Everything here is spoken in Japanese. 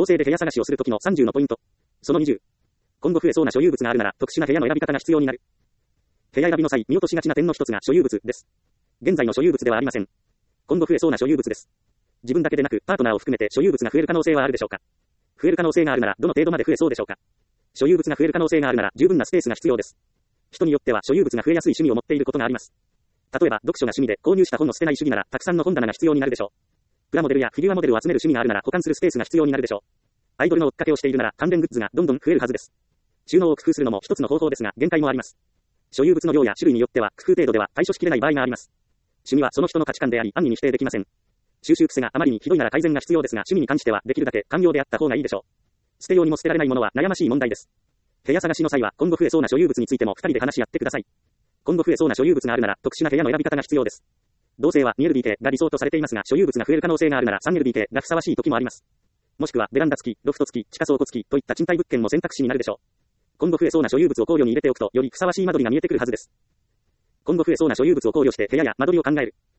同棲で部屋探しをするときの30のポイント。その20。今後増えそうな所有物があるなら特殊な部屋の選び方が必要になる。部屋選びの際見落としがちな点の一つが所有物です。現在の所有物ではありません。今後増えそうな所有物です。自分だけでなくパートナーを含めて所有物が増える可能性はあるでしょうか。増える可能性があるならどの程度まで増えそうでしょうか。所有物が増える可能性があるなら十分なスペースが必要です。人によっては所有物が増えやすい趣味を持っていることがあります。例えば読書が趣味で購入した本を捨てない主義ならたくさんの本棚が必要になるでしょう。プラモデルやフィギュアモデルを集める趣味があるなら保管するスペースが必要になるでしょう。アイドルの追っかけをしているなら関連グッズがどんどん増えるはずです。収納を工夫するのも一つの方法ですが限界もあります。所有物の量や種類によっては工夫程度では対処しきれない場合があります。趣味はその人の価値観であり安易に否定できません。収集癖があまりにひどいなら改善が必要ですが趣味に関してはできるだけ寛容であった方がいいでしょう。捨てようにも捨てられないものは悩ましい問題です。部屋探しの際は今後増えそうな所有物についても2人で話し合ってください。今後増えそうな所有物があるなら特殊な部屋の選び方が必要です。同性は 2LDK が理想とされていますが所有物が増える可能性があるなら 3LDK がふさわしい時もあります。もしくはベランダ付き、ロフト付き、地下倉庫付きといった賃貸物件も選択肢になるでしょう。今後増えそうな所有物を考慮に入れておくとよりふさわしい間取りが見えてくるはずです。今後増えそうな所有物を考慮して部屋や間取りを考える。